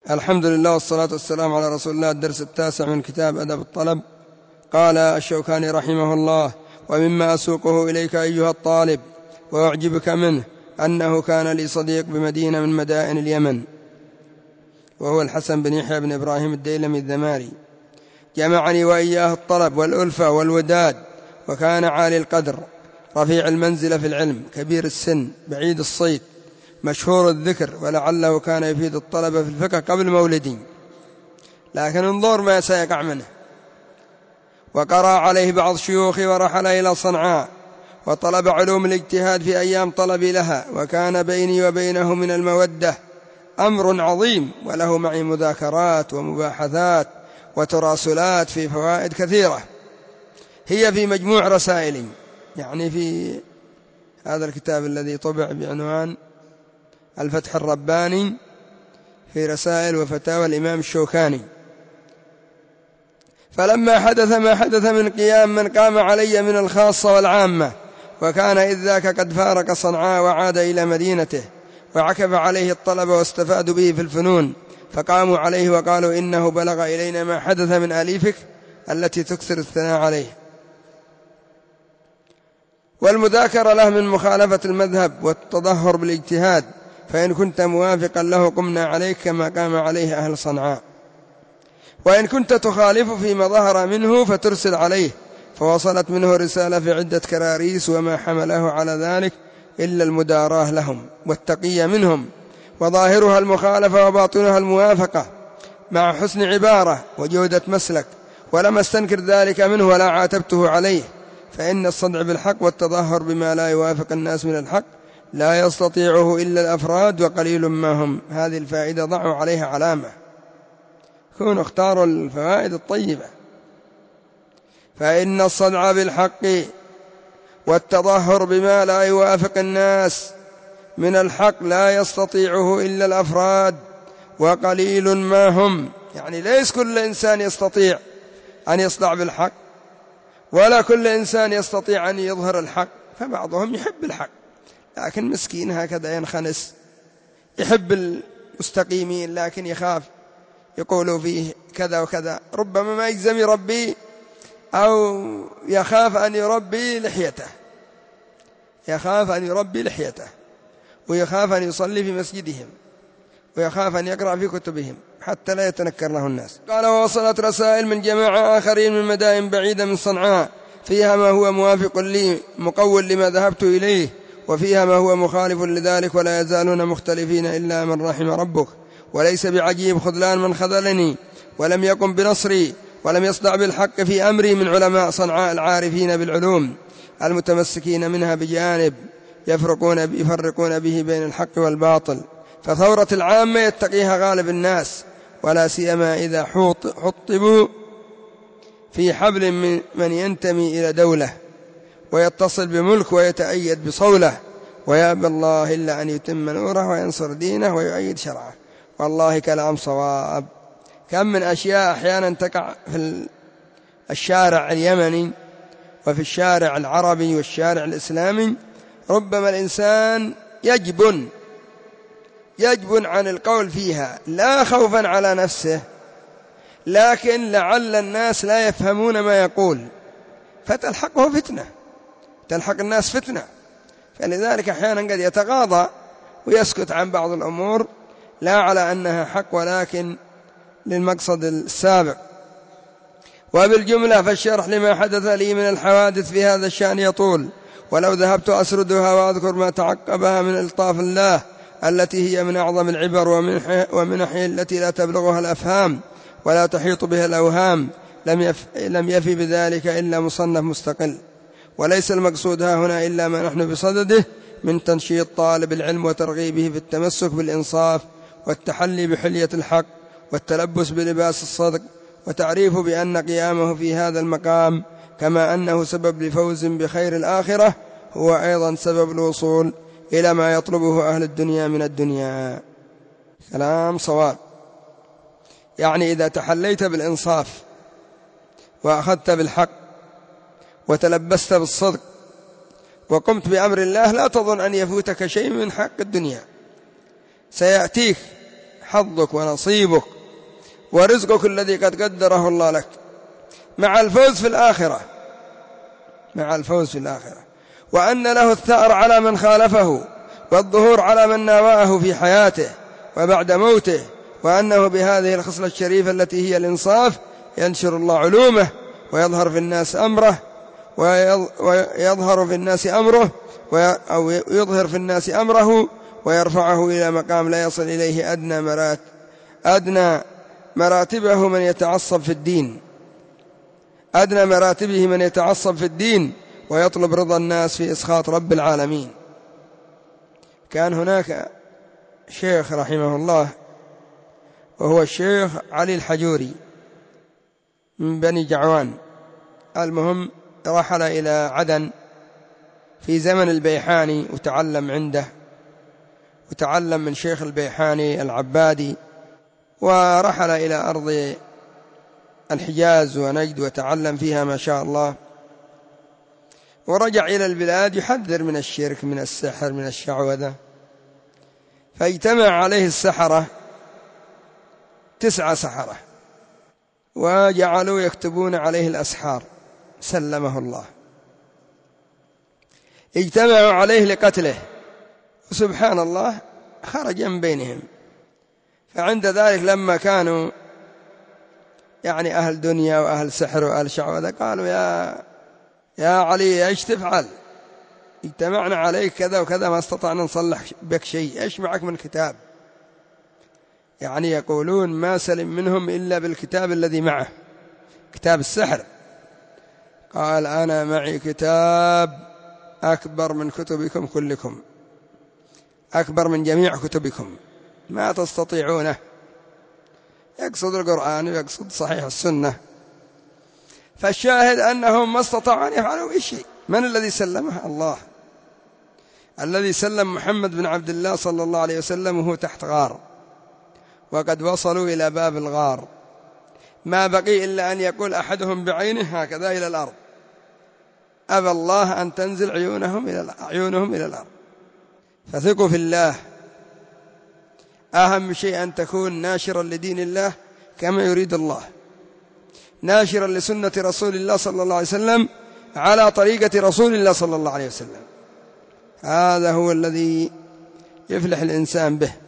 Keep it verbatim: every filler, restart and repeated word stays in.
الحمد لله والصلاة والسلام على رسول الله. الدرس التاسع من كتاب أدب الطلب. قال الشوكاني رحمه الله: ومما أسوقه إليك أيها الطالب وأعجبك منه أنه كان لي صديق بمدينة من مدائن اليمن، وهو الحسن بن يحيى بن إبراهيم الديلمي الذماري، جمعني وإياه الطلب والألفة والوداد، وكان عالي القدر رفيع المنزلة في العلم، كبير السن، بعيد الصيت، مشهور الذكر، ولعله كان يفيد الطلبة في الفقه قبل مولدي، لكن انظر ما سيقع منه. وقرأ عليه بعض شيوخي ورحل إلى صنعاء وطلب علوم الاجتهاد في أيام طلبي لها، وكان بيني وبينه من المودة أمر عظيم، وله معي مذاكرات ومباحثات وتراسلات في فوائد كثيرة، هي في مجموع رسائلي، يعني في هذا الكتاب الذي طبع بعنوان الفتح الرباني في رسائل وفتاوى الإمام الشوكاني. فلما حدث ما حدث من قيام من قام علي من الخاصة والعامة، وكان إذ ذاك قد فارق صنعاء وعاد إلى مدينته، وعكف عليه الطلبة واستفادوا به في الفنون، فقاموا عليه وقالوا: إنه بلغ إلينا ما حدث من آليفك التي تكثر الثناء عليه والمذاكرة له من مخالفة المذهب والتظهر بالاجتهاد، فإن كنت موافقا له قمنا عليك كما قام عليه أهل صنعاء، وإن كنت تخالف فيما ظهر منه فترسل عليه. فوصلت منه رسالة في عدة كراريس، وما حمله على ذلك إلا المداراة لهم والتقية منهم، وظاهرها المخالفة وباطنها الموافقة، مع حسن عبارة وجودة مسلك، ولم استنكر ذلك منه ولا عاتبته عليه، فإن الصدع بالحق والتظاهر بما لا يوافق الناس من الحق لا يستطيعه إلا الأفراد وقليل ما هم. هذه الفائدة ضعوا عليها علامة، كونوا اختاروا الفوائد الطيبة. فإن الصدع بالحق والتظاهر بما لا يوافق الناس من الحق لا يستطيعه إلا الأفراد وقليل ما هم، يعني ليس كل إنسان يستطيع أن يصدع بالحق، ولا كل إنسان يستطيع أن يظهر الحق، فبعضهم يحب الحق لكن مسكين هكذا ينخنس، يحب المستقيمين لكن يخاف يقولوا فيه كذا وكذا، ربما ما يجزم يربي أو يخاف أن يربي لحيته، يخاف أن يربي لحيته ويخاف أن يصلي في مسجدهم ويخاف أن يقرأ في كتبهم حتى لا يتنكر له الناس. قال: ووصلت رسائل من جماعة آخرين من مدائن بعيدة من صنعاء فيها ما هو موافق لي مقول لما ذهبت إليه، وفيها ما هو مخالف لذلك، ولا يزالون مختلفين إلا من رحم ربك، وليس بعجيب خذلان من خذلني ولم يقم بنصري ولم يصدع بالحق في أمري من علماء صنعاء العارفين بالعلوم المتمسكين منها بجانب يفرقون يفرقون به بين الحق والباطل. فثورة العامة يتقيها غالب الناس، ولا سيما إذا حطبوا في حبل من, من ينتمي إلى دولة ويتصل بملك ويتأيد بصولة، ويأبى الله إلا أن يتم نوره وينصر دينه ويؤيد شرعه. والله كلام صواب. كم من أشياء أحيانا تقع في الشارع اليمني وفي الشارع العربي والشارع الإسلامي، ربما الإنسان يجبن يجبن عن القول فيها، لا خوفا على نفسه، لكن لعل الناس لا يفهمون ما يقول فتلحقه فتنة، تلحق الناس فتنة، فلذلك أحيانا قد يتغاضى ويسكت عن بعض الأمور لا على أنها حق ولكن للمقصد السابق. وبالجملة فالشرح لما حدث لي من الحوادث في هذا الشأن يطول، ولو ذهبت أسردها وأذكر ما تعقبها من إلطاف الله التي هي من أعظم العبر ومنحه التي لا تبلغها الأفهام ولا تحيط بها الأوهام، لم يف لم يفي بذلك إلا مصنف مستقل. وليس المقصود ها هنا إلا ما نحن بصدده من تنشيط طالب العلم وترغيبه في التمسك بالإنصاف والتحلي بحلية الحق والتلبس بلباس الصدق، وتعريف بأن قيامه في هذا المقام كما أنه سبب لفوز بخير الآخرة هو أيضا سبب الوصول إلى ما يطلبه أهل الدنيا من الدنيا. كلام صواب. يعني إذا تحليت بالإنصاف وأخذت بالحق وتلبست بالصدق وقمت بأمر الله لا تظن أن يفوتك شيء من حق الدنيا، سيأتيك حظك ونصيبك ورزقك الذي قد قدره الله لك، مع الفوز في الآخرة، مع الفوز في الآخرة، وأن له الثأر على من خالفه والظهور على من ناواه في حياته وبعد موته، وأنه بهذه الخصلة الشريفة التي هي الإنصاف ينشر الله علومه ويظهر في الناس أمره ويظهر في الناس أمره أو يظهر في الناس أمره ويرفعه إلى مقام لا يصل إليه أدنى مرات أدنى مراتبه من يتعصب في الدين أدنى مراتبه من يتعصب في الدين ويطلب رضا الناس في إسخاط رب العالمين. كان هناك شيخ رحمه الله وهو الشيخ علي الحجوري من بني جعوان، المهم رحل إلى عدن في زمن البيحاني وتعلم عنده، وتعلم من شيخ البيحاني العبادي، ورحل إلى أرض الحجاز ونجد وتعلم فيها ما شاء الله، ورجع إلى البلاد يحذر من الشرك من السحر من الشعوذة، فاجتمع عليه السحرة تسعة سحرة وجعلوا يكتبون عليه الأسحار سلمه الله، اجتمعوا عليه لقتله، وسبحان الله خرج من بينهم. فعند ذلك لما كانوا يعني أهل دنيا وأهل سحر وأهل شعوذة قالوا يا يا علي ايش تفعل؟ اجتمعنا عليك كذا وكذا ما استطعنا نصلح بك شيء، ايش معك من كتاب؟ يعني يقولون ما سلم منهم إلا بالكتاب الذي معه، كتاب السحر. قال أنا معي كتاب أكبر من كتبكم كلكم، أكبر من جميع كتبكم، ما تستطيعونه. يقصد القرآن ويقصد صحيح السنة. فالشاهد أنهم ما استطاعوا أن يفعلوا أي شيء. من الذي سلمه؟ الله الذي سلم محمد بن عبد الله صلى الله عليه وسلم وهو تحت غار، وقد وصلوا إلى باب الغار، ما بقي إلا أن يقول أحدهم بعينه هكذا إلى الأرض، أبى الله أن تنزل عيونهم إلى عيونهم إلى الأرض. فثقوا في الله، أهم شيء أن تكون ناشرا لدين الله كما يريد الله، ناشرا لسنة رسول الله صلى الله عليه وسلم على طريقة رسول الله صلى الله عليه وسلم. هذا هو الذي يفلح الإنسان به.